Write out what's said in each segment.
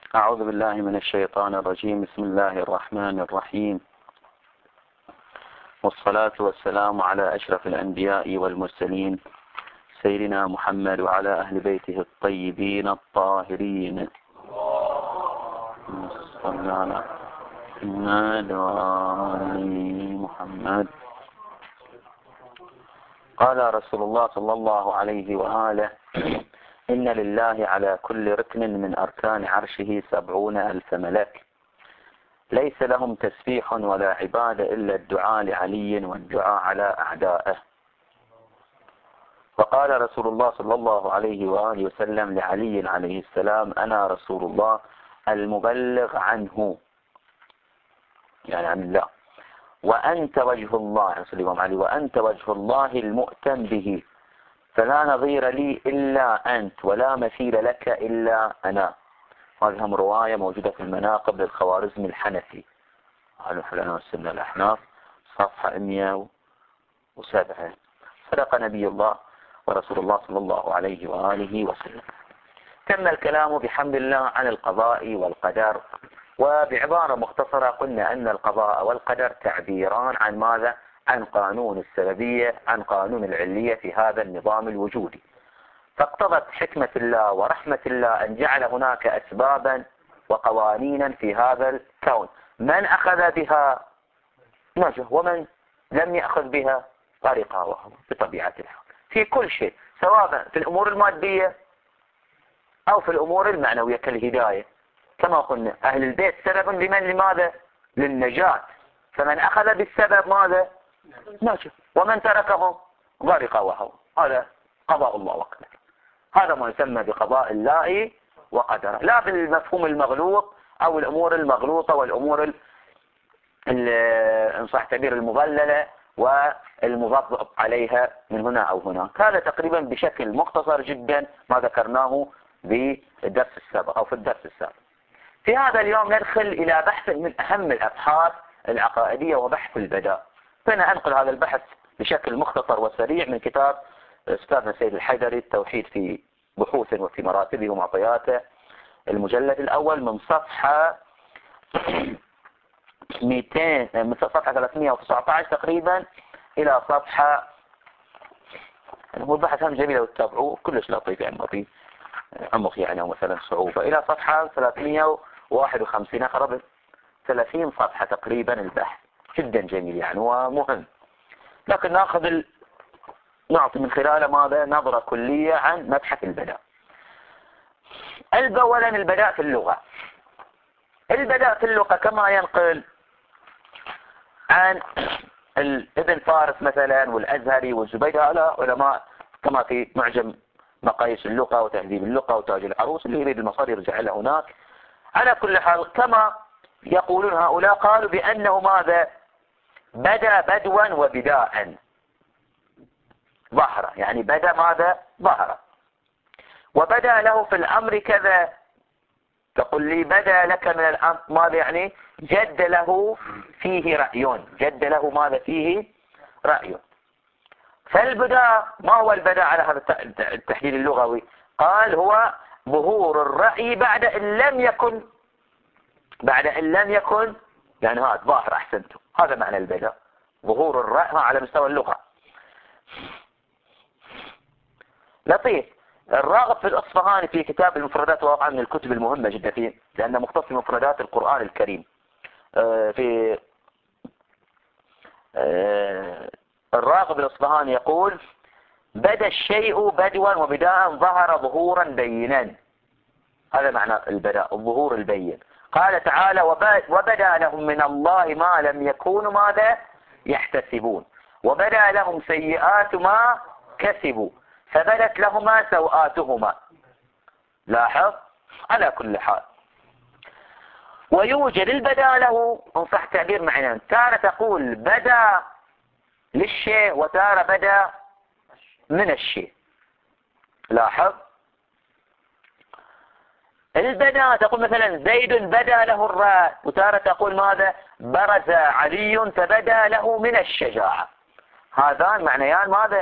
أعوذ بالله من الشيطان الرجيم. بسم الله الرحمن الرحيم، والصلاة والسلام على أشرف الأنبياء والمرسلين سيدنا محمد وعلى أهل بيته الطيبين الطاهرين. صلى على محمد وآل محمد. قال رسول الله صلى الله عليه وآله: إن لله على كل ركن من أركان عرشه 70,000 ملك، ليس لهم تسبيح ولا عبادة إلا الدعاء لعلي والدعاء على أعدائه. وقال رسول الله صلى الله عليه وآله وسلم لعلي عليه السلام: أنا رسول الله المبلغ عنه، يعني عن الله، وأنت وجه الله، رسول الله عليه، وأنت وجه الله المؤتم به، فلا نظير لي إلا أنت ولا مثيل لك إلا أنا. هذه هم رواية موجودة في المناقب للخوارزمي الحنفي، قالوا حلنا والسنة الأحناف، صفحة 107. صدق نبي الله ورسول الله صلى الله عليه وآله وسلم. تم الكلام بحمد الله عن القضاء والقدر، وبعبارة مختصرة قلنا أن القضاء والقدر تعبيران عن ماذا؟ عن قانون السببية، عن قانون العلية في هذا النظام الوجودي. فاقتضت حكمة الله ورحمة الله أن جعل هناك أسبابا وقوانينا في هذا الكون، من أخذ بها نجح، ومن لم يأخذ بها غرق وهو بطبيعة الحال في كل شيء، سواء في الأمور المادية أو في الأمور المعنوية كالهداية. كما قلنا أهل البيت سبب لماذا؟ للنجاة، فمن أخذ بالسبب ماذا؟ نجح، ومن تركهم غرق وهو. هذا قضاء الله وقدره، هذا ما يسمى بقضاء الله وقدره، لا بالمفهوم المغلوط أو الأمور المغلوطة والأمور إن صح التعبير المضللة والمضبط عليها من هنا أو هناك. هذا تقريبا بشكل مختصر جدا ما ذكرناه بالدرس السابق أو في الدرس السابق. في هذا اليوم ندخل إلى بحث من أهم الأبحاث العقائدية وبحث البداء. فأنا أنقل هذا البحث بشكل مختصر وسريع من كتاب أستاذنا سيد الحيدري التوحيد في بحوث وفي مراتبه ومعطياته، المجلد الأول من صفحة 200 من صفحة 319 تقريبا إلى صفحة، هو البحث هم جميل لو تتابعوه كلش لطيف، يعني ما في عمق يعني أو مثلا صعوبة، إلى صفحة 351 قرب 30 صفحة تقريبا البحث، جدا جميل يعني ومهم. لكن نعطي من خلاله ماذا؟ نظرة كلية عن مبحث البداء. أولا البداء في اللغة. البداء في اللغة كما ينقل عن ابن فارس مثلا والأزهري والزبيدي، هؤلاء علماء كما في معجم مقاييس اللغة وتهذيب اللغة وتاج العروس، اللي يريد المصادر يرجع له هناك. على كل حال كما يقولون هؤلاء، قالوا بأنه ماذا؟ بدا بدوا وبداء ظهر، يعني بدا ماذا؟ ظهر. وبدا له في الأمر كذا، تقول لي بدا لك من الأمر ماذا؟ يعني جد له فيه رأي، جد له ماذا فيه؟ رأي. فالبداء ما هو البداء على هذا التحليل اللغوي؟ قال هو ظهور الرأي بعد أن لم يكن يعني هذا ظاهر. أحسنتم، هذا معنى البداء، ظهور الرأي على مستوى اللغة. لطيف. الراغب في الأصفهاني في كتاب المفردات، وهو من الكتب المهمة جدا فيه لأنه مختص بمفردات القرآن الكريم، في الراغب الأصفهاني يقول: بدا الشيء بدوا وبداء ظهر ظهورا بينا. هذا معنى البداء، الظهور البين. قال تعالى: وبدا لهم من الله ما لم يكونوا ماذا؟ يحتسبون، وبدا لهم سيئات ما كسبوا فبدت لهما سوآتهما. لاحظ. على كل حال ويوجد البداء له ان صح التعبير معنى، تارة تقول بدا للشيء وتارة بدا من الشيء. لاحظ. البداء تقول مثلا زيد بدا له الرأي، وتارة تقول ماذا؟ برز علي فبدا له من الشجاعة. هذان معنيان ماذا؟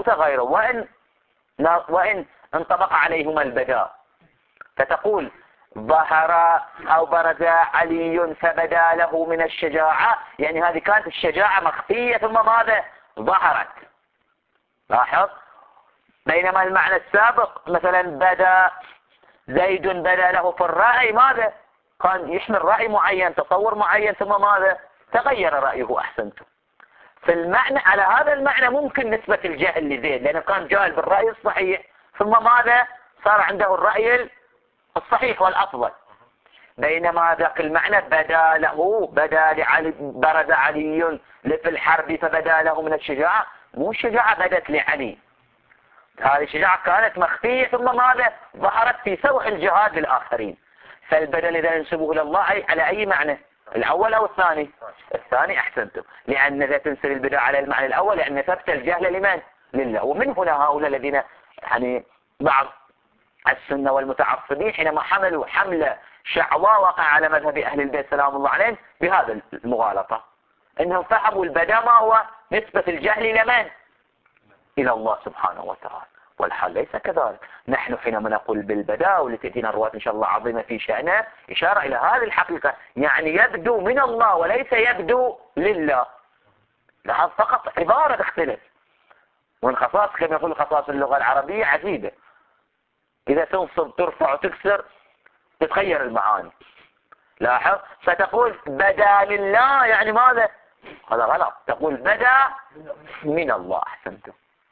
متغيرون، وإن انطبق عليهما البداء. فتقول ظهر أو برز علي فبدا له من الشجاعة، يعني هذه كانت الشجاعة مخفية ثم ماذا؟ ظهرت. لاحظ. بينما المعنى السابق مثلا بدا زيد بدا له في الرأي ماذا؟ كان يحمل رأي معين، تصور معين، ثم ماذا؟ تغير رأيه. أحسنتم. في المعنى على هذا المعنى ممكن نسبة الجهل لزيد، لأنه كان جاهل بالرأي الصحيح ثم ماذا؟ صار عنده الرأي الصحيح والأفضل. بينما ذاك المعنى بدا لعلي، برز علي في الحرب فبدا له من الشجاعة، مو الشجاعة بدت لعلي، هذه الشجاعة كانت مخفية ثم ماذا؟ ظهرت في سوح الجهاد للآخرين. فالبدل إذا ينسبه إلى الله على أي معنى؟ الأول أو الثاني؟ الثاني. أحسنتم. لأن إذا تنسب البدع على المعنى الأول لأن ثبت الجهل لمن؟ لله. ومن هنا هؤلاء الذين يعني بعض السنة والمتعصبين حينما حملوا حملة شعواء وقع على مذهب أهل البيت سلام الله عليهم بهذا المغالطة، إنهم فهموا البدع ما هو نسبة الجهل إلى من؟ إلى الله سبحانه وتعالى. والحال ليس كذلك. نحن حينما نقول بالبداء والتي تأتينا الرواة إن شاء الله عظيمة في شأنه إشارة إلى هذه الحقيقة، يعني يبدو من الله وليس يبدو لله. لاحظ فقط عبارة تختلف. والخصائص كما يقول خصائص اللغة العربية عجيبة، إذا تنصب ترفع وتكسر تتغير المعاني. لاحظ. فتقول بدا لله يعني ماذا؟ هذا غلط. تقول بدا من الله. أحسنتم.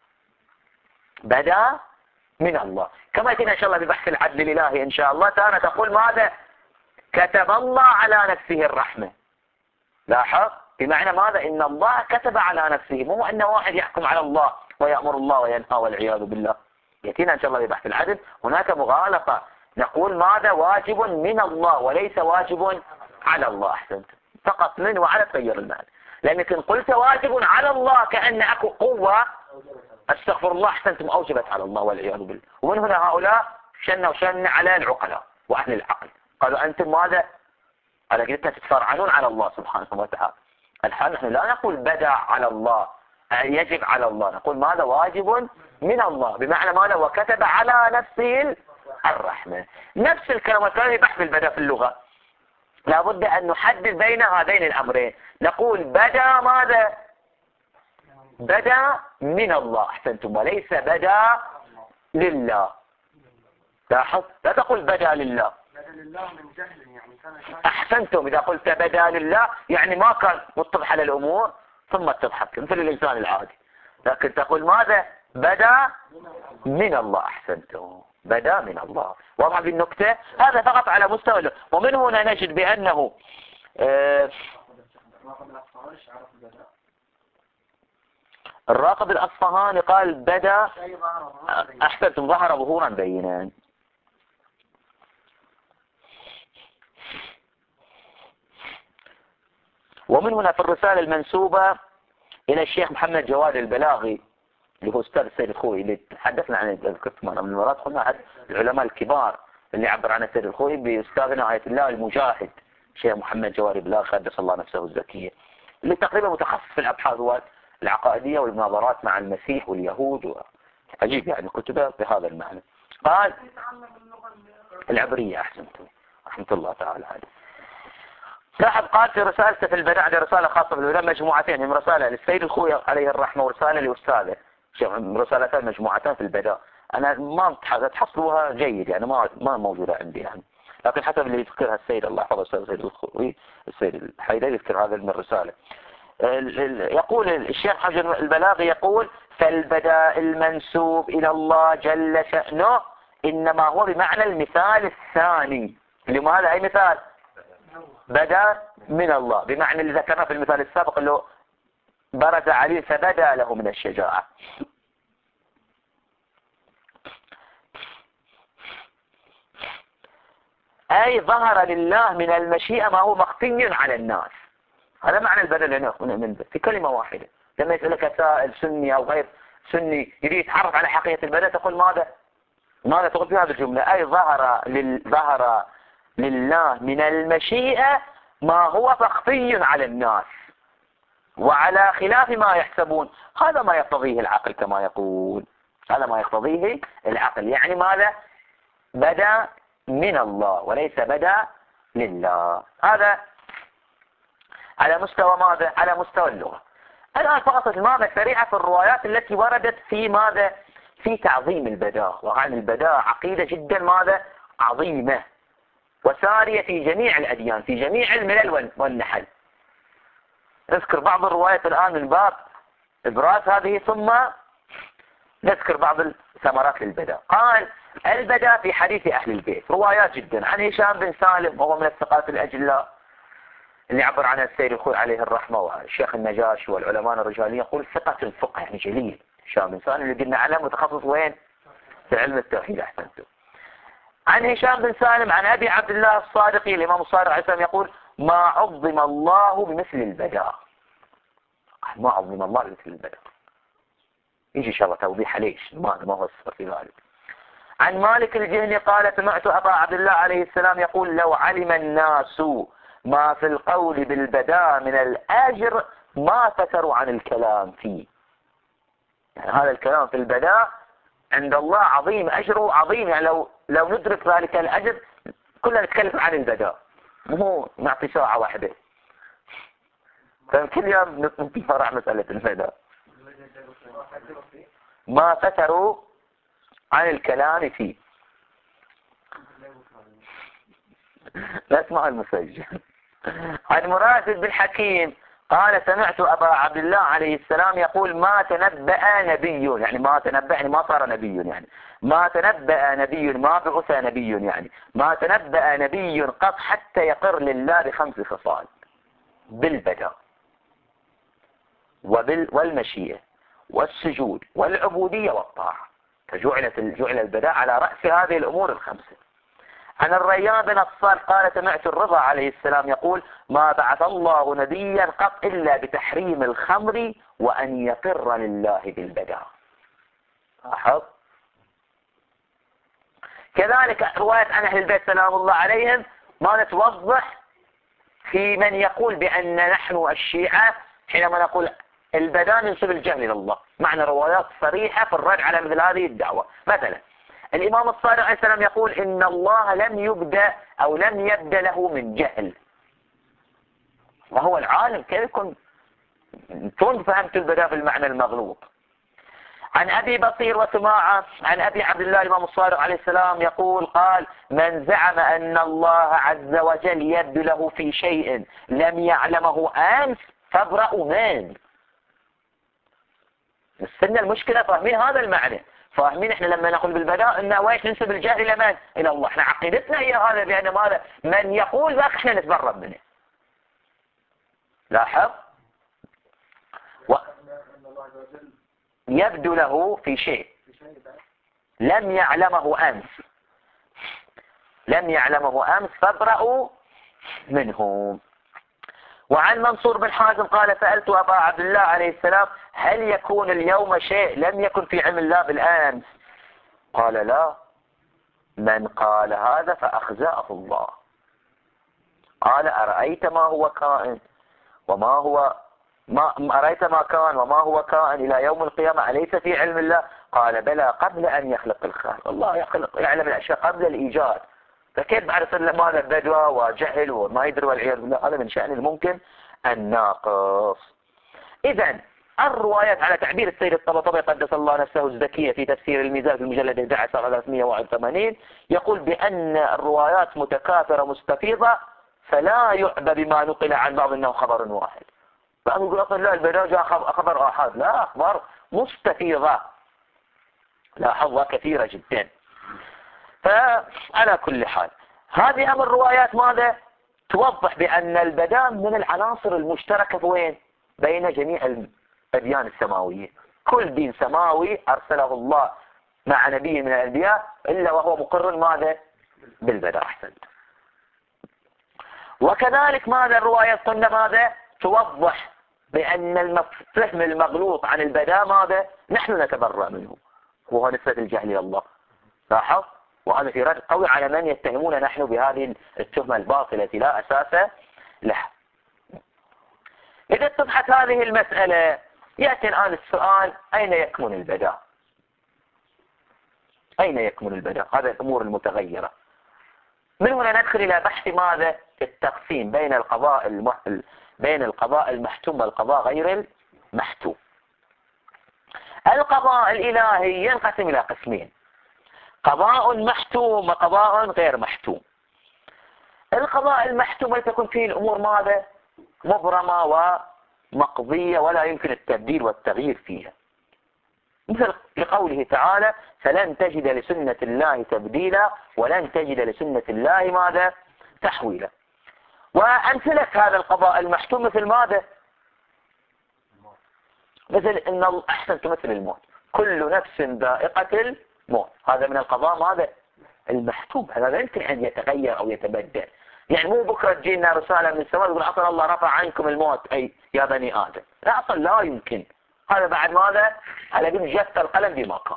بدا من الله. كما يأتينا إن شاء الله ببحث العدل الإلهي إن شاء الله تعالى تقول ماذا؟ كتب الله على نفسه الرحمة. لاحظ. بمعنى ماذا؟ إن الله كتب على نفسه، مو أن واحد يحكم على الله ويأمر الله وينهى والعياذ بالله. يأتينا إن شاء الله ببحث العدل هناك مغالطة، نقول ماذا؟ واجب من الله وليس واجب على الله. أحسنت. فقط من وعلى تغير المعنى، لأنك إن قلت واجب على الله كأن أكو قوة، استغفر الله، أحسنتم، أوجبت على الله والعياذ بالله. ومن هنا هؤلاء شن على العقلاء وأهل العقل، قالوا أنتم ماذا؟ على كده تتفرعنون على الله سبحانه وتعالى. الحال نحن لا نقول بدا على الله يجب على الله، نقول ماذا؟ واجب من الله، بمعنى ماذا؟ وكتب على نفسه الرحمة. نفس الكلام الثاني بحث البدا في اللغة، لابد أن نحدد بين هذين الأمرين. نقول بدا ماذا؟ بدا من الله. أحسنتم. وليس بدا لله. لاحظ. لا تقول بدا لله. بدا لله من جهل يعني كان. أحسنتم. إذا قلت بدا لله يعني ما كان متضح على الأمور ثم تضحك مثل الإنسان العادي، لكن تقول ماذا؟ بدا من الله. أحسنتم. بدا من الله. واضح بالنكتة؟ هذا فقط على مستوى. ومن هنا نجد بأنه الراقب الأصفهاني قال بدا. أحسنتم. ظهر ظهورا بينا. ومن هنا في الرسالة المنسوبة إلى الشيخ محمد جواد البلاغي اللي هو أستاذ السيد الخوئي اللي تحدثنا عنه ذكرت مرة من المرات، قلنا أحد العلماء الكبار اللي عبر عنه السيد الخوئي بأستاذنا آية الله المجاهد الشيخ محمد جواد البلاغي قدس الله نفسه الزكية، اللي تقريبا متخصص في الأبحاث العقائدية والمناظرات مع المسيح واليهود عجيب يعني كتبه بهذا المعنى. قال العبرية. أحسنتم. رحمة الله تعالى عليه. لاحظ قال في رسالته في البدع، رسالة خاصة بالعلماء مجموعتين، هم رسالة للسيد الخوئي عليه الرحمة ورسالة لأستاذه، رسالتان مجموعتان في البدع. أنا ما تحصلوها جيد يعني ما موجودة عندي يعني، لكن حسب اللي يذكرها السيد الله يحفظه السيد الخوئي السيد الحيدري يذكر هذا من الرسالة. يقول الشيخ حجر البلاغي يقول فالبداء المنسوب إلى الله جل شأنه إنما هو بمعنى المثال الثاني. لماذا؟ أي مثال؟ بدا من الله، بمعنى اللي ذكرنا في المثال السابق اللي هو برز علي فبدا له من الشجاعة. أي ظهر لله من المشيئة ما هو مخفي على الناس. هذا معنى البدل هنا من في كلمة واحدة. لما يسألك سائل سني أو غير سني يريد يتعرف على حقيقة البدل تقول ماذا تقول في هذه الجملة؟ أي ظهر لله من المشيئة ما هو مخفي على الناس وعلى خلاف ما يحسبون. هذا ما يقتضيه العقل كما يقول، هذا ما يقتضيه العقل. يعني ماذا؟ بدا من الله وليس بدا لله. هذا على مستوى ماذا؟ على مستوى اللغة. الآن فقط ماذا سريعة في الروايات التي وردت في ماذا؟ في تعظيم البداء. وعن البداء عقيدة جدا ماذا؟ عظيمة وسارية في جميع الأديان، في جميع الملل والنحل. نذكر بعض الروايات الآن من باب إبراز هذه، ثم نذكر بعض الثمرات للبداء. قال البداء في حديث أهل البيت، روايات جدا. عن هشام بن سالم وهو من الثقات الأجلاء اللي عبر عنها السيد الخوي عليه الرحمة والشيخ النجاشي والعلماء الرجاليين، يقول ثقة الفقه يعني جليل. هشام بن سالم اللي قلنا عنه متخصص وين؟ في علم التوحيد. أحسنتم. عن هشام بن سالم عن أبي عبد الله الصادقي الإمام الصادق عليه السلام يقول ما عظم الله بمثل البداء. ما عظم الله بمثل البداء. يجي إن شاء الله توضيح ليش ما هو السبب في ذلك. عن مالك الجهني قال سمعت أبا عبد الله عليه السلام يقول لو علم الناس ما في القول بالبداء من الأجر ما فتروا عن الكلام فيه. يعني هذا الكلام في البداء عند الله عظيم، أجره عظيم. يعني لو ندرك ذلك الأجر كلنا نتكلم عن البداء، مو نعطي ساعة واحدة. فكل يوم نفرع مسألة البداء. ما فتروا عن الكلام فيه. لا اسمع المسجل. عن مراشد بن حكيم قال سمعت أبا عبد الله عليه السلام يقول ما تنبأ نبي، يعني ما تنبأ يعني ما صار نبي، يعني ما تنبأ نبي ما بعث نبي، يعني ما تنبأ نبي قط حتى يقر لله ب5 خصال: بالبداء والمشيئة والسجود والعبودية والطاعة. فجعل البداء على رأس هذه الأمور ال5. عن الريان بن الصالح قال سمعت الرضا عليه السلام يقول ما بعث الله نبيا قط إلا بتحريم الخمر وأن يقر لله بالبداء. لاحظ. كذلك رواية عن أهل البيت سلام الله عليهم ما توضح في من يقول بأن نحن الشيعة حينما نقول البداء ننسب الجهل إلى الله. معنى روايات صريحة في الرد على مثل هذه الدعوة. مثلا الإمام الصادق عليه السلام يقول إن الله لم يبدأ أو لم يبدأ له من جهل، وهو العالم. كيف يكون فهمت البداء بالمعنى المغلوط؟ عن أبي بصير وسماعة عن أبي عبد الله الإمام الصادق عليه السلام يقول قال من زعم أن الله عز وجل يبدو له في شيء لم يعلمه أمس فابرأوا منه. السنة المشكلة فاهمين هذا المعنى، فاهمين احنا لما نقول بالبداء انه ويش ننسب الجهل الى من؟ الى الله. احنا عقيدتنا هي هذا، بان ماذا؟ من يقول ذاك احنا نتبرأ منه. لاحظ. يبدو له في شيء لم يعلمه امس، لم يعلمه امس فابرأوا منه. وعن منصور بن حازم قال سألت أبا عبد الله عليه السلام هل يكون اليوم شيء لم يكن في علم الله بالأمس؟ قال لا. من قال هذا فأخزاه الله. قال أرأيت ما هو كائن وما هو ما أرأيت ما كان وما هو كائن إلى يوم القيامة أليس في علم الله؟ قال بلى قبل أن يخلق الخلق. الله يعلم الأشياء قبل الإيجاد، فكيف بعرف ماذا بدوى وجهل وما يدري والعياذ بالله؟ هذا من شأن الممكن الناقص. إذا الروايات على تعبير السيد الطباطبائي قدس الله نفسه الزكية في تفسير الميزان في المجلد 11 381 يقول بأن الروايات متكاثرة مستفيضة فلا يعبى بما نقل عن بعض أنه خبر واحد. بعض يقول أصلا لا البداية جاء خبر آحاد، لا، أخبار مستفيضة لاحظها كثيرة جدا. فعلى كل حال هذه أمر الروايات ماذا توضح بأن البداء من العناصر المشتركة وين بين جميع الأديان السماوية. كل دين سماوي أرسله الله مع نبي من الأنبياء إلا وهو مقر ماذا بالبداء. أحسنت. وكذلك ماذا الروايات قلنا ماذا توضح بأن الفهم المغلوط عن البداء ماذا نحن نتبرأ منه، وهو نسبة الجهل إلى الله. لاحظ. وهذا في رد قوي على من يتهمون نحن بهذه التهمة الباطلة التي لا أساس لها. إذا اتضحت هذه المسألة يأتي الآن السؤال أين يكمن البداء؟ أين يكمن البداء؟ هذه الأمور المتغيرة. من هنا ندخل إلى بحث ماذا؟ التقسيم بين بين القضاء المحتوم والقضاء غير المحتوم. القضاء الإلهي ينقسم إلى قسمين: قضاء محتوم وقضاء غير محتوم. القضاء المحتوم تكون فيه الأمور ماذا؟ مبرمة ومقضية ولا يمكن التبديل والتغيير فيها، مثل لقوله تعالى: فلن تجد لسنة الله تبديلا ولن تجد لسنة الله ماذا؟ تحويلا. وأمثلة هذا القضاء المحتوم مثل ماذا؟ مثل إن أحسنت مثل الموت، كل نفس ذائقة الموت، هذا من القضاء ماذا؟ المحتوم. هذا لا يمكن أن يتغير أو يتبدل. يعني مو بكرة تجينا رسالة من السماء تقول أصلا الله رفع عنكم الموت أي يا بني آدم، لا، أصلا لا يمكن. هذا بعد ماذا؟ على قد جف القلم بما كان.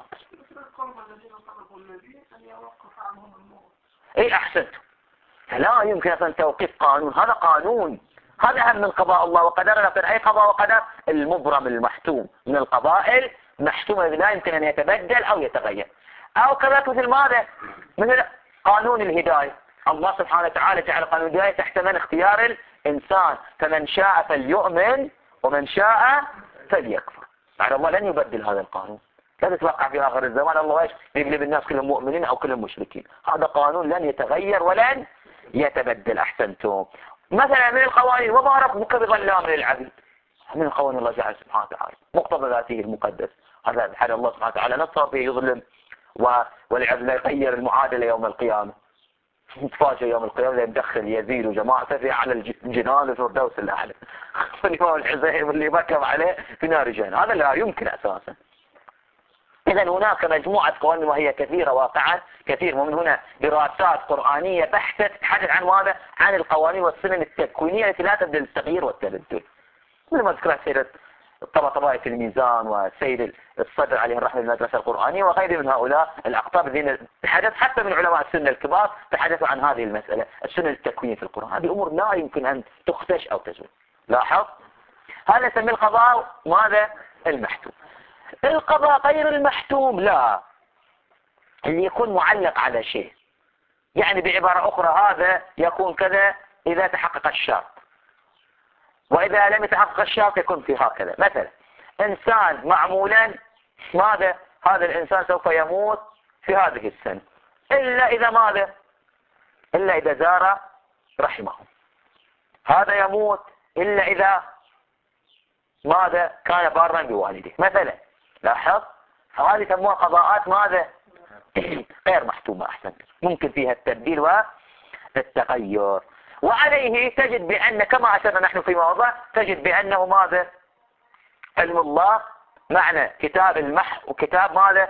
اي احسنت. لا يمكن اصلا توقيف قانون، هذا قانون، هذا اهم من قضاء الله وقدر. لكن اي قضاء وقدر؟ المبرم المحتوم من القضاء المحتوم الذي لا يمكن ان يتبدل او يتغير. او كذلك مثل ماذا؟ مثل قانون الهداية. الله سبحانه وتعالى جعل قانون الهداية تحت من؟ اختيار الانسان، فمن شاء فليؤمن ومن شاء فليكفر. يعني الله لن يبدل هذا القانون. لا تتوقع في آخر الزمان الله ايش يقلب الناس كلهم مؤمنين أو كلهم مشركين. هذا قانون لن يتغير ولن يتبدل. أحسنتم. مثلا من القوانين: وما ربك بظلام للعبيد، من القوانين الله جعل سبحانه وتعالى مقتضى ذاته المقدس. هذا بحال الله سبحانه وتعالى نصر فيه يظلم والعبد لا يغير المعادلة يوم القيامة. نتفاجئ يوم القيامة يدخل يزيد وجماعته في على الجنان الفردوس الأعلى. فالإمام الحزين اللي ركب عليه في نار جهنم، هذا لا يمكن أساسا. إذا هناك مجموعة قوانين وهي كثيرة واقعا كثير، ومن هنا دراسات قرآنية بحثة تتحدث عن ماذا؟ عن القوانين والسنن التكوينية التي لا تبدأ التغيير والتبدل، مثل ما ذكرت سيدة طباطبائي في الميزان وسيد الصدر عليه الرحمة المدرسة القرآنية وغيره من هؤلاء الأقطاب الذين تحدث حتى من علماء السنة الكبار تحدثوا عن هذه المسألة، السنن التكوينية في القرآن. هذه أمور لا يمكن أن تختش أو تزول. لاحظ، هذا يسمى القضاء ماذا؟ المحتوم. القضاء غير المحتوم لا، اللي يكون معلق على شيء. يعني بعبارة أخرى هذا يكون كذا إذا تحقق الشرط، وإذا لم يتحقق الشرط يكون في هكذا. مثلا إنسان معمولا ماذا؟ هذا الإنسان سوف يموت في هذه السنة، إلا إذا ماذا؟ إلا إذا زار رحمه. هذا يموت إلا إذا ماذا؟ كان بارا بوالده مثلا. لاحظ، هذه سموها قضاءات ماذا؟ غير محتومة. أحسن، ممكن فيها التبديل والتغير. وعليه تجد بأن كما أشرنا نحن في موضع، تجد بأنه ماذا؟ علم الله معنى كتاب وكتاب ماذا؟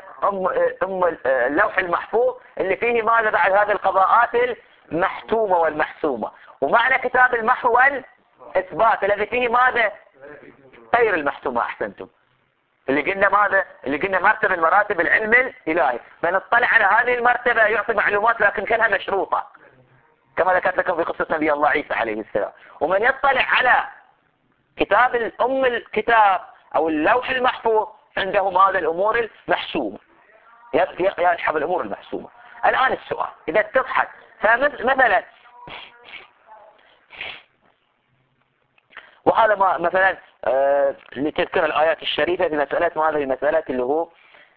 اللوح المحفوظ اللي فيه ماذا بعد هذه القضاءات المحتومة والمحسومة، ومعنى كتاب المحو والإثبات الذي فيه ماذا؟ غير المحتومة. أحسنتم، اللي قلنا ماذا؟ اللي قلنا مرتبة من مراتب العلم الإلهي، من اطلع على هذه المرتبة يعطي معلومات لكن كلها مشروطة كما ذكرت لكم في قصة نبي الله عيسى عليه السلام. ومن يطلع على كتاب الكتاب أو اللوح المحفوظ عنده ماذا؟ الأمور المحسومة، يسحب الأمور المحسومة. الآن السؤال إذا اتضحت، فمثلا وهذا ما مثلا لتذكر الآيات الشريفة في مسألة ماذا؟ في مسألة اللي هو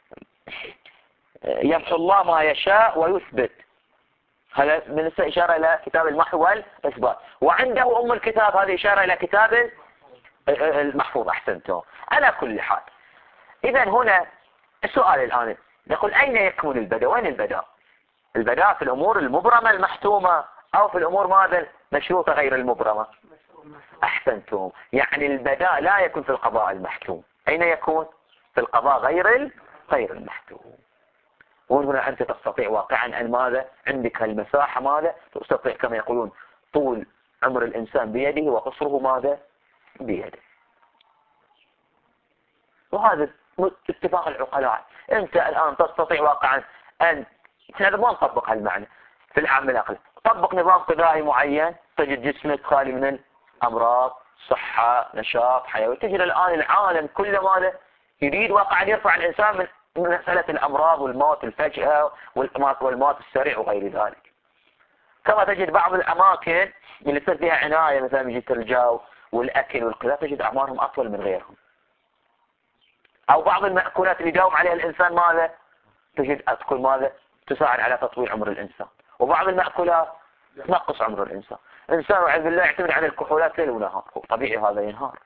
يمحو الله ما يشاء ويثبت، هذا من إشارة إلى كتاب المحو والإثبات. وعنده أم الكتاب، هذه إشارة إلى كتاب المحفوظ. أحسنتم. على كل حال، إذا هنا السؤال الآن نقول أين يكمن البدء؟ وين البدء؟ البدء في الأمور المبرمة المحتومة أو في الأمور ماذا؟ مشروطة غير المبرمة. أحسنتم. يعني البدء لا يكون في القضاء المحتوم. أين يكون؟ في القضاء غير المحتوم. وهنا أنت تستطيع واقعا أن ماذا؟ عندك المساحة ماذا؟ تستطيع كما يقولون طول عمر الإنسان بيده وقصره ماذا؟ بيده. وهذا اتفاق العقلاء. أنت الآن تستطيع واقعا أن ما نطبق هالمعنى في العام العقلي. طبق نظام غذائي معين تجد جسمك خالي من الأمراض، صحة، نشاط، حيوية. تجد الآن العالم كله ماذا؟ يريد واقعا يرفع الإنسان من مسألة الأمراض والموت الفجأة والموت السريع وغير ذلك. كما تجد بعض الأماكن اللي يصير فيها عناية مثلا يجي الجو والأكل والكذا تجد أعمارهم أطول من غيرهم. أو بعض المأكولات اللي يداوم عليها الإنسان ماذا تجد أدخل ماذا تساعد على تطويل عمر الإنسان، وبعض المأكولات تنقص عمر الإنسان. إنسان والعياذ بالله يعتمد على الكحولات ليل ونهار، طبيعي هذا ينهار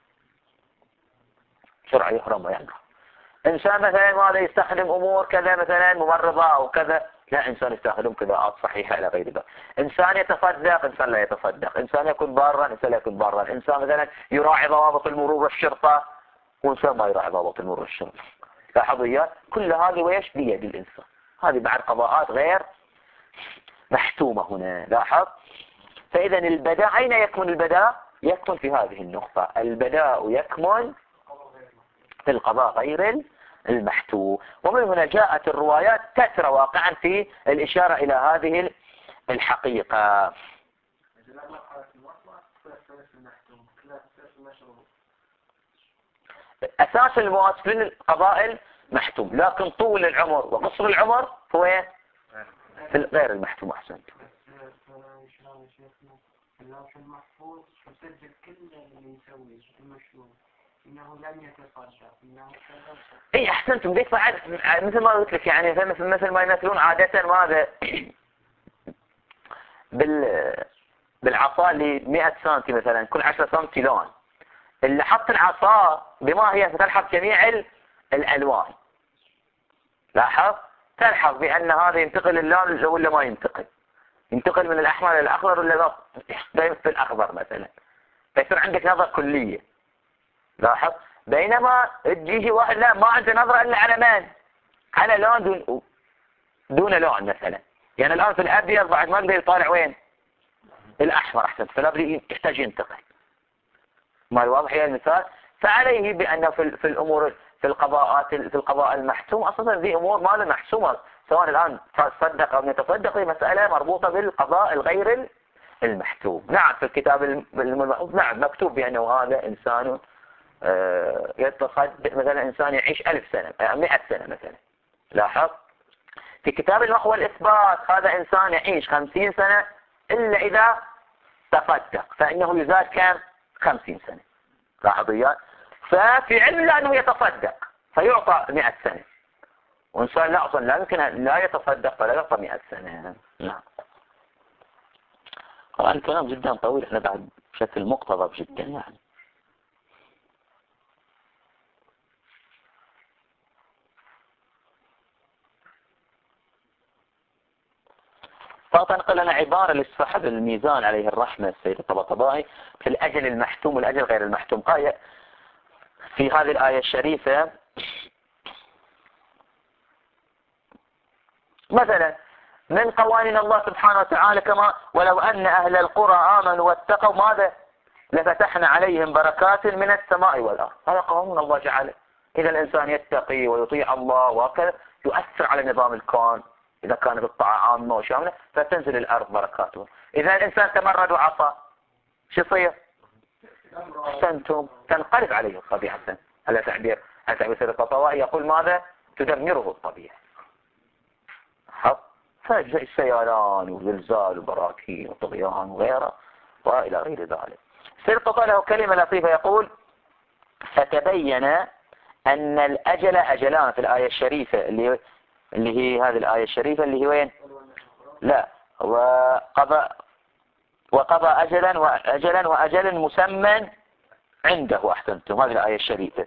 بسرعة، يهرم وينهار. إنسان مثلا ماذا يستخدم أمور كذا مثلا ممرضة أو كذا، لا، إنسان يستخدم كذاءات صحيحة إلى غير ذلك. إنسان يتصدق، إنسان لا يتصدق. إنسان يكون بارا، إنسان لا يكون بارا. إنسان مثلا يراعي ضوابط المرور والشرطة، وإنسان ما يراعي ضوابط المرور والشرطة. لاحظوا كل هذه ويش بيد الإنسان. هذه بعد قضاءات غير محتومة هنا. لاحظ. فإذا البداء أين يكمن البداء؟ يكمن في هذه النقطة. البداء يكمن في القضاء غير المحتوم. ومن هنا جاءت الروايات كثرة واقعا في الإشارة إلى هذه الحقيقة. أساس المواصف للقضاء المحتوم، لكن طول العمر وقصر العمر هو في غير المحتوم. أحسنت. في المحفوظ يسجل كل اللي يسوي المشروع إنه لم يتصدق إنه اي احسنتم. ليش بعد مثل ما قلت لك يعني مثل ما يمثلون عادة ماذا بالعصا اللي 100 سنتي مثلا، كل 10 سنتي لون. اللي حط العصا بما هي فتلحظ جميع الالوان. لاحظ تلحظ بان هذا ينتقل اللون ولا ما ينتقل، ينتقل من الاحمر الى الاخضر ولا دائما في الاخضر مثلا، فيصير عندك نظرة كلية. لاحظ. بينما تجي واحد لا ما عنده نظرة الا على من؟ على لون دون لون مثلا. يعني الان في الابيض بعد ما يقدر يطالع وين؟ الاحمر. احسن. فالابيض يحتاج ينتقل. ما واضح يا المثال؟ فعليه بانه في الامور في القضاء المحتوم اصلا ذي امور ما لها محسومه، سواء الان تصدق او يتصدق، هي مساله مربوطه بالقضاء الغير المحتوم. نعم في الكتاب الملحوظ نعم مكتوب بانه هذا انسان يتصدق مثلا، انسان يعيش 1000 سنه 100 سنه مثلا. لاحظ. في كتاب المحو والإثبات هذا إنسان يعيش 50 سنة إلا إذا تصدق، فإنه يزاد كم 50 سنة. لاحظوا. ففي علم الله أنه يتصدق فيعطى 100 سنة، وإنسان لا أصلا لا يمكن لا يتصدق فلا يعطى 100 سنة. نعم. طبعا الكلام جدا طويل، احنا بعد بشكل مقتضب جدا يعني. فتنقل لنا عبارة لصاحب الميزان عليه الرحمة السيد الطباطبائي في الأجل المحتوم والأجل غير المحتوم. قال في هذه الآية الشريفة مثلا من قوانين الله سبحانه وتعالى كما ولو أن أهل القرى آمنوا واتقوا ماذا لفتحنا عليهم بركات من السماء والأرض. هذا قانون الله جعله. إذا الإنسان يتقي ويطيع الله وكذا يؤثر على نظام الكون. إذا كانت الطاعة عامة وشاملة فتنزل الأرض بركاته. إذا الإنسان تمرد وعصى شو يصير؟ أحسنتم تنقلب عليه الطبيعة. على تعبير سيد الطباطبائي يقول ماذا؟ تدمره الطبيعة. السيلان وزلزال وبراكين وطغيان وغيره وإلى غير ذلك. سيد الطباطبائي له كلمة لطيفة يقول فتبين أن الأجل أجلان في الآية الشريفة اللي هي هذه الآية الشريفة اللي هي وين؟ لا، وقضى أجلا وأجل مسمى عنده. أحسنتم. هذه الآية الشريفة.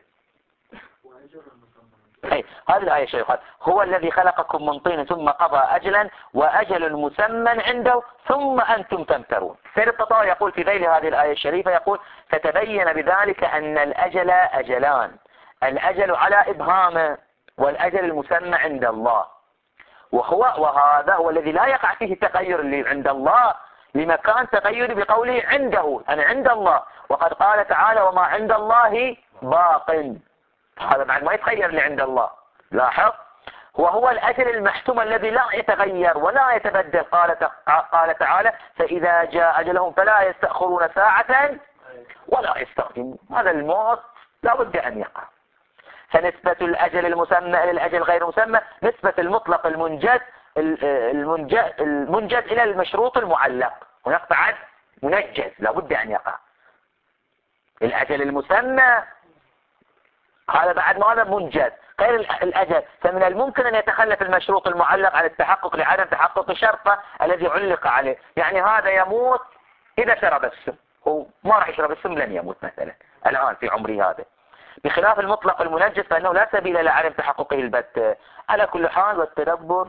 هذه الآية الشريفة هو الذي خلقكم من طين ثم قضى أجلا وأجل مسمى عنده ثم أنتم تمترون. سيد الطباطبائي يقول في ذيل هذه الآية الشريفة يقول فتبين بذلك أن الأجل أجلان، الأجل على إبهامه والأجل المسمى عند الله، وهذا هو الذي لا يقع فيه التغير اللي عند الله لمكان تغير بقوله عنده، أنا عند الله، وقد قال تعالى وما عند الله باق. هذا بعد ما يتغير اللي عند الله. لاحظ. وهو الأجل المحتوم الذي لا يتغير ولا يتبدل. قال تعالى فإذا جاء أجلهم فلا يستأخرون ساعة ولا يستقدمون. هذا الموت لا بد أن يقع. فنسبة الأجل المسمى إلى الأجل غير مسمى نسبة المطلق المنجز المنجز إلى المشروط المعلق. هناك بعد منجز لابد أن يقع. الأجل المسمى هذا بعد ماذا منجز غير الأجل. فمن الممكن أن يتخلف المشروط المعلق على التحقق لعدم تحقق شرطه الذي علق عليه. يعني هذا يموت إذا شرب السم، هو ما راح يشرب السم لن يموت مثلا الآن في عمره هذا، بخلاف المطلق المنجز فإنه لا سبيل لعدم تحققه البتة. على كل حال والتدبر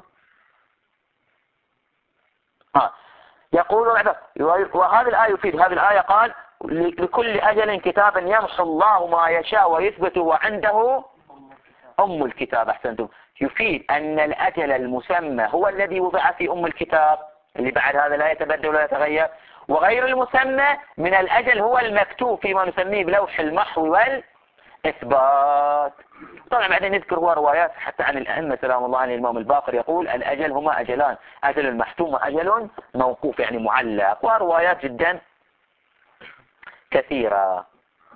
يقول وهذه الآية يفيد، هذه الآية قال لكل أجل كتابا يمحو الله ما يشاء ويثبت وعنده أم الكتاب. أحسنتم. يفيد أن الأجل المسمى هو الذي وضع في أم الكتاب اللي بعد هذا لا يتبدل ولا يتغير، وغير المسمى من الأجل هو المكتوب فيما نسميه بلوح المحو والإثبات. طبعا بعدين نذكر هو روايات حتى عن الأئمة سلام الله عليه. الإمام الباقر يقول الأجل هما أجلان، أجل محتوم وأجل موقوف يعني معلق، وروايات جدا كثيرة.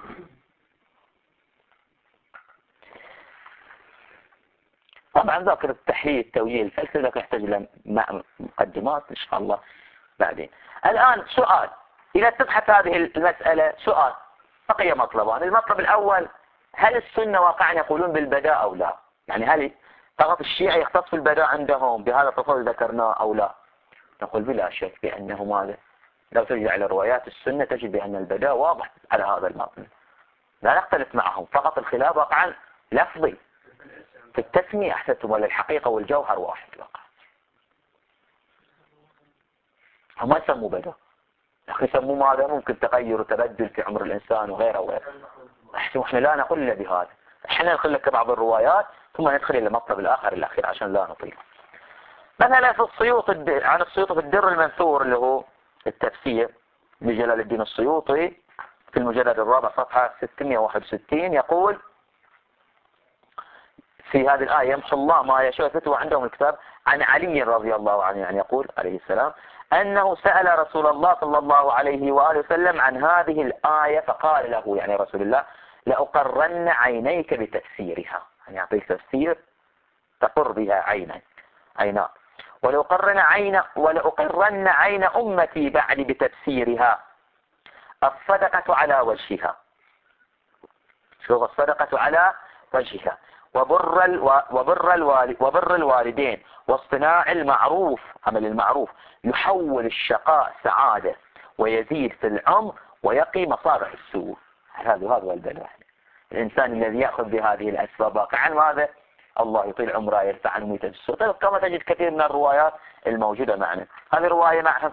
طبعا ذاكر التحليل التوجيه الفلسفي لكن يحتاج إلى مقدمات إن شاء الله بعدين. الآن سؤال، إذا تبحث هذه المسألة سؤال بقي مطلبان. المطلب الأول، هل السنة واقعا يقولون بالبداء أو لا؟ يعني هل فقط الشيعة يختص بالبداء عندهم بهذا التصور ذكرناه أو لا؟ نقول بلا شك بأنه ماذا؟ لو ترجع إلى روايات السنة تجد بأن البداء واضح على هذا المطلب، لا نختلف معهم، فقط الخلاف واقعا لفظي في التسمية. أحسنتم. ولا الحقيقة والجوهر واحد واقع. هم ما يسموا بداء لكن يسموا ماذا؟ ممكن تغير وتبدل في عمر الإنسان وغيره وغيره. احنا لا نقول إلا بهذا، احنا ندخل لك بعض الروايات ثم ندخل إلى المطلب الأخير عشان لا نطيل. مثلا في السيوطي عن السيوطي في الدر المنثور اللي هو التفسير لجلال الدين السيوطي في المجلد الرابع صفحة 661 يقول في هذه الآية يمحو الله ما يشاء فتوى عندهم الكتاب عن علي رضي الله عنه، يعني يقول عليه السلام أنه سأل رسول الله صلى الله عليه وآله وسلم عن هذه الآية فقال له يعني رسول الله لأقرن عينيك بتفسيرها، يعني يعطيك تفسير تقر بها عينا ولأقرن عين أمتي بعد بتفسيرها الصدقة على وجهها. شوف الصدقة على وجهها وبر الوالدين واصطناع المعروف، عمل المعروف يحول الشقاء سعادة ويزيد في العمر ويقي مصارع السوء. هذا هو البلاء. الإنسان الذي يأخذ بهذه الأسباب واقعا ماذا؟ الله يطيل عمره يرفع عنه ميتة السوء. طيب كما تجد كثير من الروايات الموجودة معنا. هذه رواية معها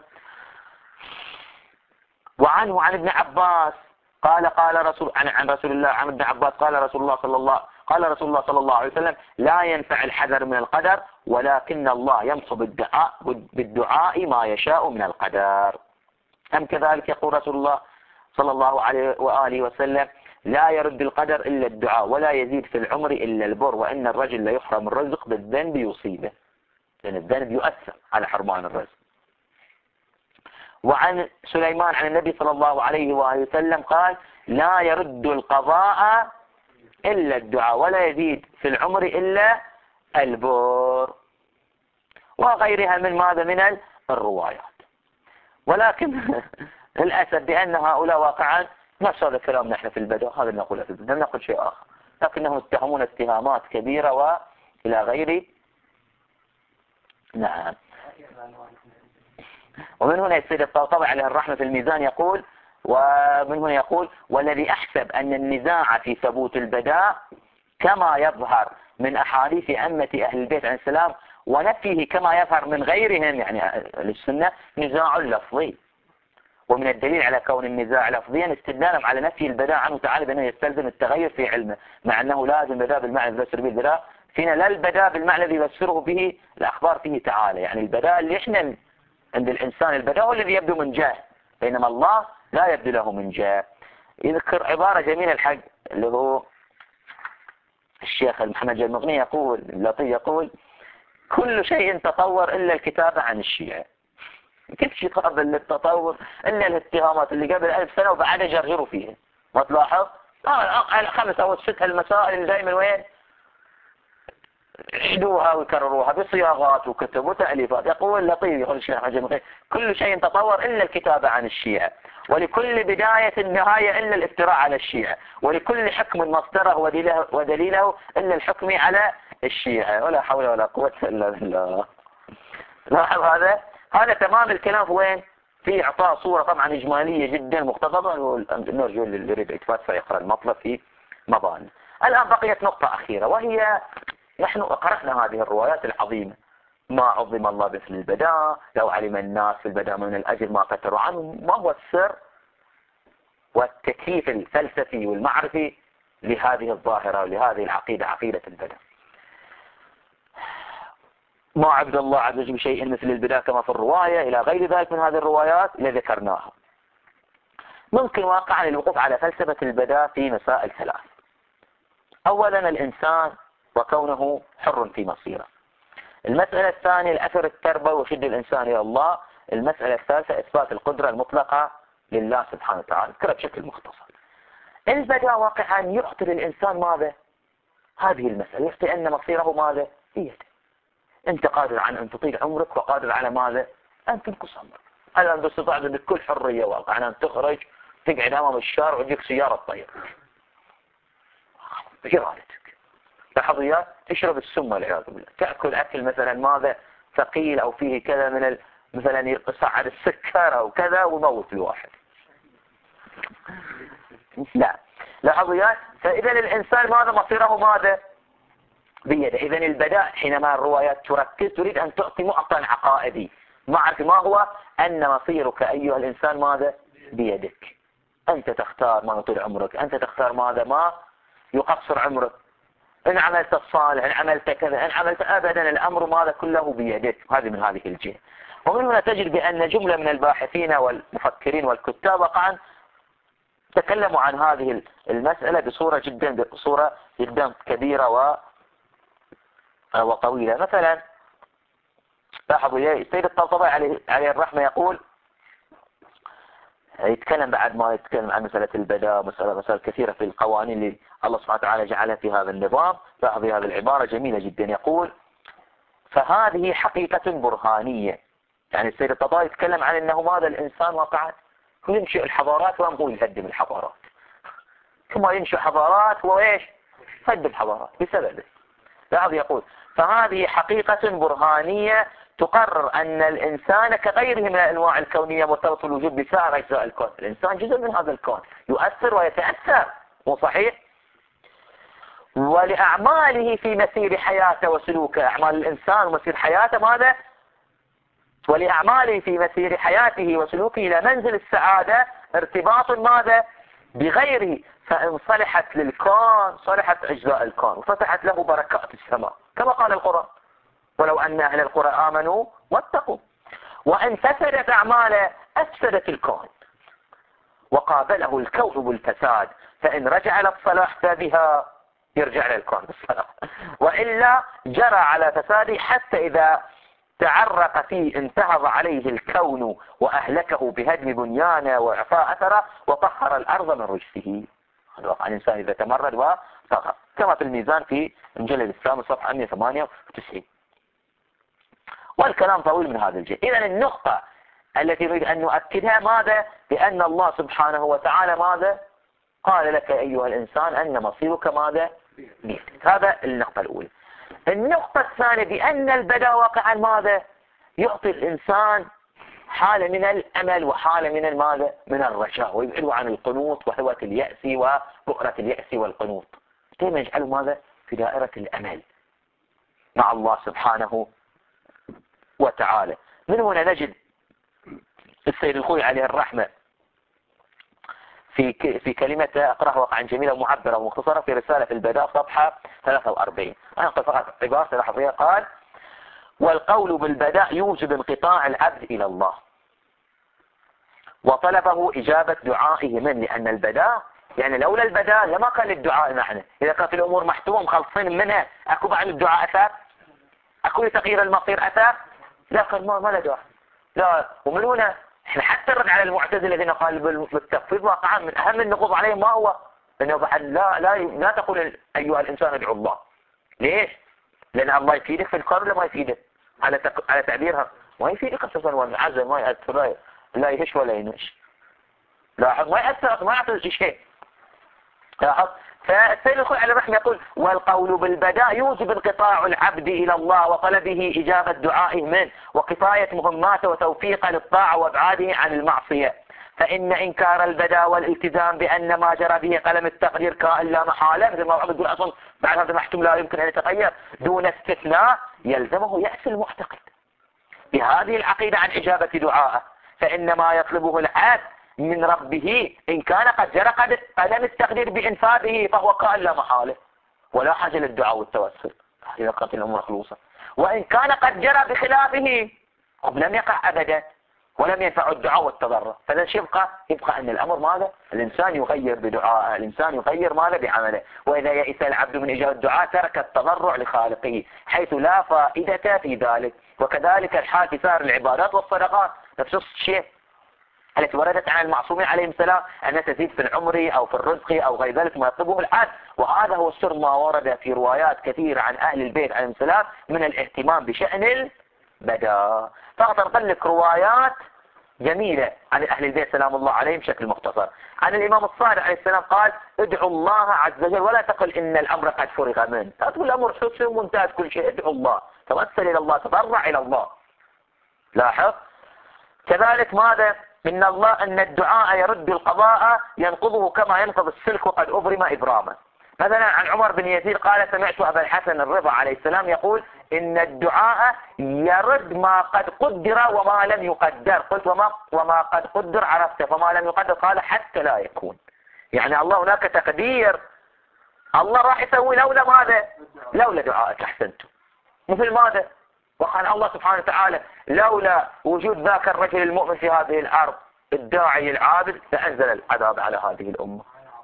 وعنه عن ابن عباس قال رسول عن رسول الله عن ابن عباس قال رسول الله صلى الله عليه وسلم لا ينفع الحذر من القدر ولكن الله يمحو بالدعاء ما يشاء من القدر. أم كذلك يقول رسول الله صلى الله عليه وآله وسلم لا يرد القدر إلا الدعاء ولا يزيد في العمر إلا البر وإن الرجل لا يحرم الرزق بالذنب يصيبه، لأن الذنب يؤثر على حرمان الرزق. وعن سليمان عن النبي صلى الله عليه وآله وسلم قال لا يرد القضاء إلا الدعاء ولا يزيد في العمر إلا البر، وغيرها من ماذا من الروايات. ولكن للأسف بأن هؤلاء واقعا نفس هذا الكلام نحن في البدء هذا نقوله في البدء، لم نقل شيء آخر، لكنهم اتهمون اتهامات كبيرة وإلى غير. نعم. ومن هنا السيد الطبطبي عليه الرحمة في الميزان يقول ومن هنا يقول والذي أحسب أن النزاع في ثبوت البداء كما يظهر من أحاديث أئمة أهل البيت عليه السلام ونفيه كما يظهر من غيرهم يعني للسنة نزاع لفظي، ومن الدليل على كون النزاع لفظيا استدلالا على نفي البداء عنه تعالى بأنه يستلزم التغير في علمه، مع أنه لازم بداء بالمعنى الذي يفسر به البداء فينا لا البداء بالمعنى الذي يفسره به الأخبار فيه تعالى، يعني البداء اللي احنا عند الإنسان البداء الذي يبدو من جهة بينما الله لا يبدو له من جهة. يذكر عبارة جميلة الحق اللي هو الشيخ محمد المغني يقول اللطيف يقول كل شيء تطور إلا الكتابة عن الشيعة. كيف شيء قابل للتطور إلا الاتهامات اللي قبل 1000 سنة وبعد يجرجروا فيها. ما تلاحظ؟ على 5 أو 6 المسائل اللي دائما وين يعيدوها ويكرروها بصياغات وكتب وتأليفات. يقول لطيف، يقول الشيخ حجم، كل شيء تطور إلا الكتابة عن الشيعة، ولكل بداية نهاية إلا الافتراء على الشيعة، ولكل حكم مصدره ودليله إلا الحكم على الشيعة. ولا حول ولا قوة إلا بالله. لاحظ هذا تمام الكلام. وين؟ في إعطاء صورة طبعا إجمالية جدا مختصرة، نرجو اللي يريد يتفسر يقرأ المطلب في مضان. الآن بقيت نقطة أخيرة، وهي نحن قرأنا هذه الروايات العظيمة: ما عظم الله مثل البداء، لو علم الناس في البداء من الأجل ما كتروا عنه. ما هو السر والتكييف الفلسفي والمعرفي لهذه الظاهرة ولهذه العقيدة، عقيدة البداء؟ ما عبد الله عز وجل بشيء مثل البداء كما في الرواية، إلى غير ذلك من هذه الروايات اللي ذكرناها. ممكن واقعا الوقوف على فلسفة البداء في مسائل ثلاث. أولا الإنسان وكونه حر في مصيره. المسألة الثانية الأثر التربوي وشد الإنسان إلى الله. المسألة الثالثة إثبات القدرة المطلقة لله سبحانه وتعالى. كذا بشكل مختصر. البداء واقعا يعطي للإنسان ماذا؟ هذه المسألة يعطي أن مصيره ماذا؟ بيده. أنت قادر على أن تطيل عمرك، وقادر على ماذا؟ أن تنقص عمرك. الآن باستطاعة بكل حرية واقعا أن تخرج تقعد أمام الشارع وتجيك سيارة طير بإرادتك. لحظيات تشرب السم والعياذ بالله، تأكل أكل مثلا ماذا؟ ثقيل أو فيه كذا من مثلا يصعد السكر أو كذا ويموت الواحد. لا، لحظيات. فإذا الإنسان ماذا؟ مصيره ماذا؟ بيده. إذن البداء حينما الروايات تركز تريد أن تعطي معطى عقائدي. معرفة ما هو؟ أن مصيرك أيها الإنسان ماذا؟ بيدك. أنت تختار ما يطول عمرك، أنت تختار ماذا ما يقصر عمرك. إن عملت الصالح، إن عملت كذا، إن عملت أبدا، الأمر ماذا؟ كله بيدك. هذه من هذه الجهة. ومن هنا تجد بأن جملة من الباحثين والمفكرين والكتاب وقعا تكلموا عن هذه المسألة بصورة جدا كبيرة وطويلة. مثلا لاحظوا السيد الطبطبائي عليه الرحمة يقول، يتكلم بعد ما يتكلم عن مسألة البداء، مسألة كثيرة في القوانين اللي الله سبحانه وتعالى جعلها في هذا النظام. لاحظوا هذه العبارة جميلة جدا. يقول: فهذه حقيقة برهانية. يعني السيد الطبطبائي يتكلم عن أنه ماذا؟ الإنسان واقعا هو ينشئ الحضارات وهو يهدم الحضارات، ثم ينشئ حضارات وإيش؟ يهدم حضارات بسببه. لاحظ يقول: فهذه حقيقة برهانية تقرر أن الإنسان كغيره من الأنواع الكونية مرتبط الوجود بسائر أجزاء الكون. الإنسان جزء من هذا الكون، يؤثر ويتأثر، مو صحيح؟ ولأعماله في مسير حياته وسلوكه، أعمال الإنسان ومسير حياته ماذا؟ ولأعماله في مسير حياته وسلوكه إلى منزل السعادة ارتباط ماذا؟ بغيره. فإن صلحت للكون صلحت أجزاء الكون وفتحت له بركات السماء، كما قال القرآن: ولو أن أهل القرى آمنوا واتقوا. وإن فسدت أعماله أفسدت الكون وقابله الكون بالفساد. فإن رجع إلى الصلاح فبها يرجع إلى الكون بالصلاح، وإلا جرى على فساده حتى إذا تعرق فيه انتهض عليه الكون وأهلكه بهدم بنيانه وإعفاء أثره وطهر الأرض من رجسه. هذا واقع الإنسان إذا تمرد وطغى، كما في الميزان في مجلد الثامن صفحة 198. والكلام طويل من هذا الجهة. إذن النقطة التي نريد أن نؤكدها ماذا؟ بأن الله سبحانه وتعالى ماذا؟ قال لك أيها الإنسان أن مصيرك ماذا؟ بيدك. هذا النقطة الأولى. النقطة الثانية بأن البداء واقعا ماذا؟ يعطي الإنسان حالة من الأمل وحالة من الماذا؟ من الرجاء، ويبعده عن القنوط وهوة اليأس وبؤرة اليأس والقنوط. دائما يجعله ماذا؟ في دائرة الأمل مع الله سبحانه وتعالى. من هنا نجد السيد الخوي عليه الرحمة في كلمة أقرأها واقعا جميلة ومعبرة ومختصرة في رسالة في البداء صفحة 43. أنا أقول فقط عبارة لحظية. قال: والقول بالبداء يوجب انقطاع العبد إلى الله وطلبه إجابة دعائه منه، لأن البداء يعني لولا البداء لما كان الدعاء معنا. إذا كانت الأمور محتومة مخلصين منها، أكو بعد الدعاء أثر؟ أكو لتغيير المصير أثر؟ لا، كان ما له دعاء. لا. ومن هنا احنا حتى نرد على المعتزلة الذين قالوا بالتفويض واقعا من أهم النقوض عليهم ما هو؟ أنه بعد لا تقول أيها الإنسان ادعو الله. ليش؟ لأن الله يفيدك في القول ولا ما يفيدك؟ على تعبيرها ما يفيدك أساسا، والعزل ما يأثر، لا يهش ولا ينش. لاحظ ما يأثر، ما يعطي شيء. لاحظ. فالسيد الخوي على الرحمة يقول: والقول بالبداء يوجب انقطاع العبد إلى الله وطلبه إجابة دعائه منه وكفاية مهماته وتوفيقه للطاعة وابعاده عن المعصية. فإن إنكار البداء والالتزام بأن ما جرى به قلم التقدير كائن لا محالة، مثل ما عبد يقول أصلا بعد هذا المحتوم لا يمكن أن يتغير دون استثناء، يلزمه يأس المعتقد بهذه العقيدة عن إجابة دعائه. فإن ما يطلبه العبد من ربه إن كان قد جرى قلم التقدير بإنفاذه فهو كائن لا محالة ولا حاجة للدعاء والتوسل إذا كانت الأمور خلوصة. وإن كان قد جرى بخلافه لم يقع أبدا ولم ينفع الدعاء والتضرع. فإذا يبقى أن الأمر ماذا؟ الإنسان يغير بدعائه، الإنسان يغير ماذا؟ بعمله. وإذا يئس العبد من إجابة الدعاء ترك التضرع لخالقه حيث لا فائدة في ذلك. وكذلك الحال في سائر العبادات والصدقات، نفس الشيء التي وردت عن المعصومين عليهم السلام أن تزيد في العمر أو في الرزق أو غير ذلك ما يطلبه العبد. وهذا هو السر ما ورد في روايات كثيرة عن أهل البيت عليهم السلام من الاهتمام بشأن البداء. فقط نقل لك روايات جميلة عن أهل البيت سلام الله عليهم بشكل مختصر. عن الإمام الصادق عليه السلام قال: ادعوا الله عز وجل ولا تقل إن الأمر قد فرغ منه. لا تقول الأمر حسن وممتاز كل شيء، ادعوا الله، توسل إلى الله، تضرع إلى الله. لاحظ. كذلك ماذا؟ إن الله أن الدعاء يرد القضاء ينقضه كما ينقض السلك وقد أبرم إبراما. مثلا عن عمر بن يزيد قال: سمعت أبا الحسن الرضا عليه السلام يقول: إن الدعاء يرد ما قد قدر وما لم يقدر. قلت: وما قد قدر عرفت، فما لم يقدر قال: حتى لا يكون. يعني الله هناك تقدير الله راح يسوي لولا ماذا؟ لولا دعائك. أحسنتم. مثل ماذا؟ وقال الله سبحانه وتعالى: لولا وجود ذاك الرجل المؤمن في هذه الأرض الداعي العابد لأنزل العذاب على هذه الأمة.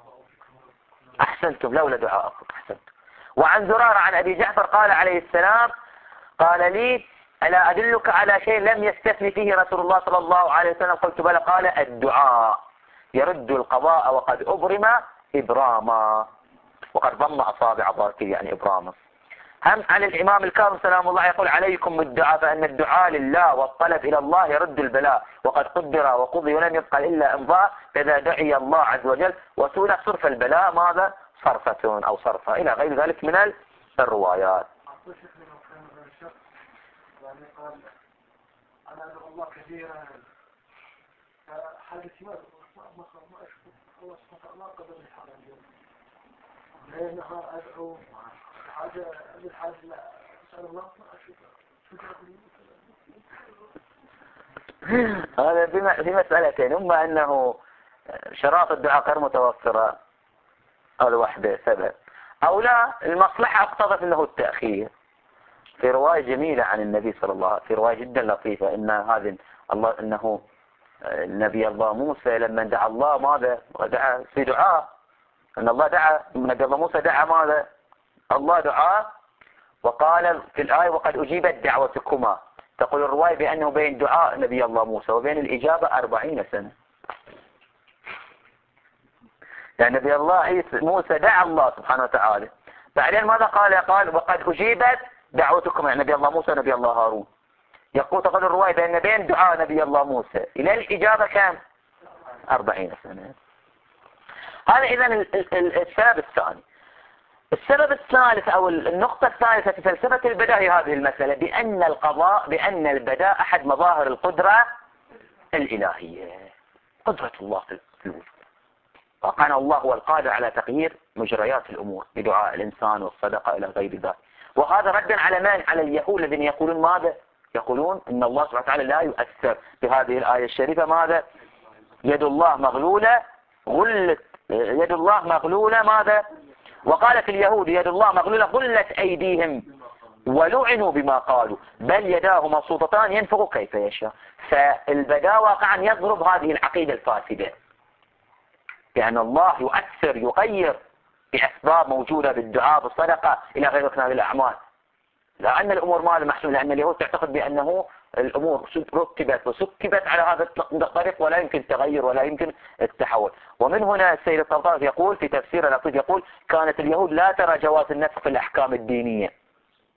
أحسنتم، لولا دعاءكم. أحسنتم. وعن زرارة عن أبي جعفر قال عليه السلام: قال لي: ألا أدلك على شيء لم يستثني فيه رسول الله صلى الله عليه وسلم؟ قلت: بلى. قال: الدعاء يرد القضاء وقد أبرم إبراما. وقد ضم أصابع ضاكر يعني إبراما. هم عن الإمام الكاظم سلام الله يقول: عليكم بالدعاء فإن الدعاء لله والطلب إلى الله يرد البلاء وقد قدر وقضي ولم يبقى إلا إمضاء. فإذا دعي الله عز وجل وسئل صرف البلاء ماذا؟ صرفة أو صرفة إلى غير ذلك من الروايات. يعني قال: أنا أدعو الله كثيرا حاجتي ما أشكر الله سبحانه ما قدر الحال اليوم لأنها أدعو حاجة بالحاجة لا أسأل الله ما أشكر. هذا في مسألتين: إما أنه شراط الدعاء غير متوفرة أو الوحدة سبب، أو لا المصلحة اقتضت أنه التأخير. في رواية جميلة عن النبي صلى الله عليه وسلم، في رواية جدا لطيفة، إن هذا الله إنه النبي الله موسى لما دعا الله ماذا؟ ودعا في دعاء أن الله دعا النبي الله موسى دعا ماذا؟ الله دعا وقال في الآية: وقد أجيبت دعوتكما. تقول الرواية بأنه بين دعاء نبي الله موسى وبين الإجابة 40 سنة. يعني نبي الله موسى دعا الله سبحانه وتعالى، بعدين ماذا قال؟ قال: وقد أجيبت دعوتكم. يعني نبي الله موسى ونبي الله هارون. تقول الرواية بأن بين دعاء نبي الله موسى إلى الإجابة كم؟ 40 سنة. هذا إذن السبب الثاني. السبب الثالث أو النقطة الثالثة في فلسفة البداء هي هذه المسألة بأن البداء أحد مظاهر القدرة الإلهية، قدرة الله في الوجود. وكان الله هو القادر على تغيير مجريات الأمور بدعاء الإنسان والصدقة إلى غير ذلك. وهذا ردا على من؟ على اليهود الذين يقولون ماذا؟ يقولون إن الله سبحانه وتعالى لا يؤثر. بهذه الآية الشريفة ماذا؟ يد الله مغلولة غلت، يد الله مغلولة ماذا؟ وقالت اليهود: يد الله مغلولة غلت أيديهم ولعنوا بما قالوا بل يداه مبسوطتان ينفق كيف يشاء. فالبداء واقعا يضرب هذه العقيدة الفاسدة بأن الله يؤثر يغير بأسباب موجودة بالدعاء بالصدقة إلى غير هذه الأعمال. لأن الأمور ما محسومة، لأن اليهود تعتقد بأنه الأمور رتبت وسكبت على هذا الطريق ولا يمكن تغير ولا يمكن التحول. ومن هنا السيد الطرطاوي يقول في تفسير اللطيف يقول: كانت اليهود لا ترى جواز النسخ في الأحكام الدينية،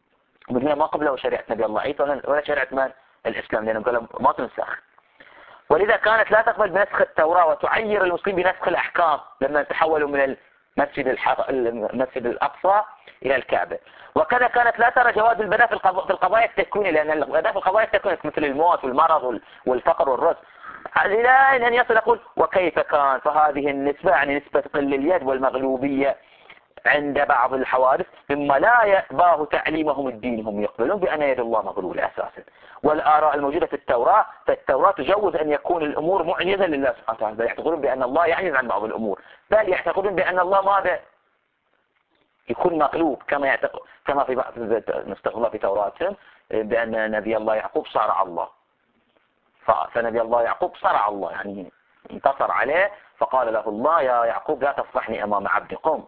من هنا ما قبله شريعة نبي الله عيسى ولا شريعة من الإسلام، لأنه قال ما تنسخ. ولذا كانت لا تقبل بنسخ التوراة وتعير المسلمين بنسخ الأحكام لما تحولوا من المسجد الأقصى إلى الكعبة. وكذا كانت لا ترى جواز البداء في القضايا التكوينية، لأن البداء في القضايا التكوينية مثل الموت والمرض والفقر والرزق، إلى أن يصل يقول وكيف كان، فهذه النسبة يعني نسبة قل اليد والمغلوبية عند بعض الحوادث مما لا يأباه تعليمهم الدين، هم يقبلون بأن يد الله مغلولة أساسا. والآراء الموجودة في التوراة، فالتوراة تجوز أن يكون الأمور معجزة لله سبحانه وتعالى، بل يعتقدون بأن الله يعجز عن بعض الأمور، بل يعتقدون بأن الله ماذا يكون مغلوب، كما في بعض نستغل الله في توراتهم بأن نبي الله يعقوب صارع الله، فنبي الله يعقوب صارع الله يعني انتصر عليه، فقال له الله يا يعقوب لا تفضحني أمام عبد قوم.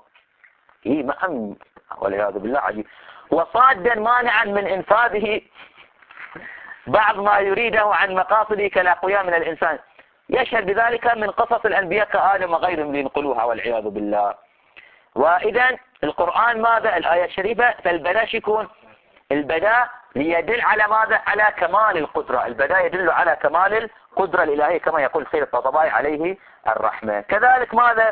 والعياذ بالله عجيب. وصادا مانعا من إنفاذه بعض ما يريده عن مقاصده كالأقوياء من الإنسان، يشهد بذلك من قصص الأنبياء كآدم وغيرهم لينقلوها والعياذ بالله. وإذا القرآن ماذا الآية الشريفة، فالبداء يكون البداء ليدل على ماذا، على كمال القدرة، البداء يدل على كمال القدرة الإلهية كما يقول سيد الطبطبائي عليه الرحمة. كذلك ماذا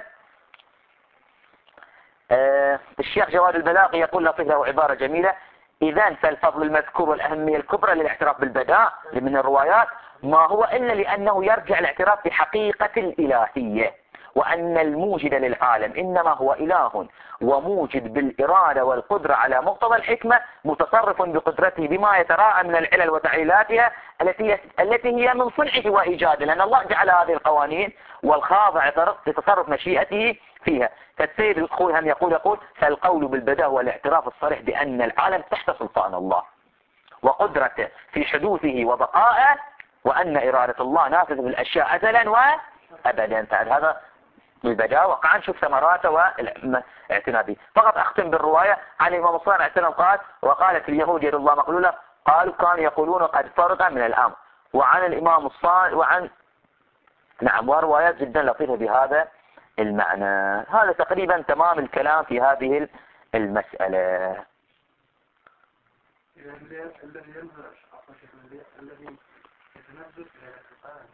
الشيخ جواد البلاغي يقول لطيفة عبارة جميلة، إذن فالفضل المذكور والأهمية الكبرى للاعتراف بالبداء من الروايات ما هو إلا لأنه يرجع الاعتراف بحقيقة الإلهية، وأن الموجد للعالم إنما هو إله وموجد بالإرادة والقدرة على مقتضى الحكمة، متصرف بقدرته بما يتراءى من العلل وتعليلاتها التي هي من صنعه وإيجاده، لأن الله جعل هذه القوانين والخاضع لتصرف مشيئته فيها. فالسيد الخوي يقول فالقول بالبداء هو الاعتراف الصريح بأن العالم تحت سلطان الله وقدرته في حدوثه وبقائه، وأن إرادة الله نافذة بالأشياء أزلا وأبدا. هذا بالبداء وقعا نشوف ثمراته والاعتناء به. فقط أختم بالرواية عن الإمام الصادق عليه السلام قال وقالت اليهود يد الله مغلولة، قالوا كانوا يقولون قد فرغ من الأمر. وعن الإمام الصادق وروايات جدا لطيفة بهذا المعنى. هذا تقريبا تمام الكلام في هذه المسألة. الذي ينزل الذي يتنزل إلى الاتقان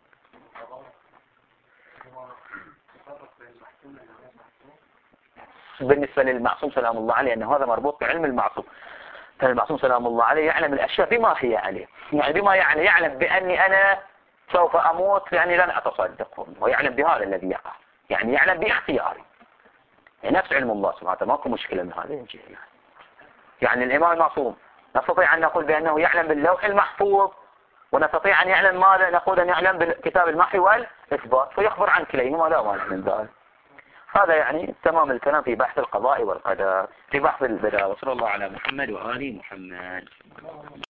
بالنسبة للمعصوم سلام الله عليه أن هذا مربوط بعلم المعصوم، فالمعصوم سلام الله عليه يعلم الأشياء بما هي عليه، يعني بما يعلم بأني أنا سوف أموت يعني لن أتصدق، ويعلم بهذا الذي يقع، يعني يعلم باختياري، يعني نفس علم الله سبحانه وتعالى، ماكو مشكلة من هذه الجهة. يعني الإمام المعصوم نستطيع أن نقول بأنه يعلم باللوح المحفوظ، ونستطيع أن يعلم ماذا، نقول أن يعلم بكتاب المحي والإثبات، فيخبر عن كليهما لا مانع من ذلك. هذا يعني تمام الكلام في بحث القضاء والقدر، في بحث البداء. وصلى الله على محمد وآل محمد.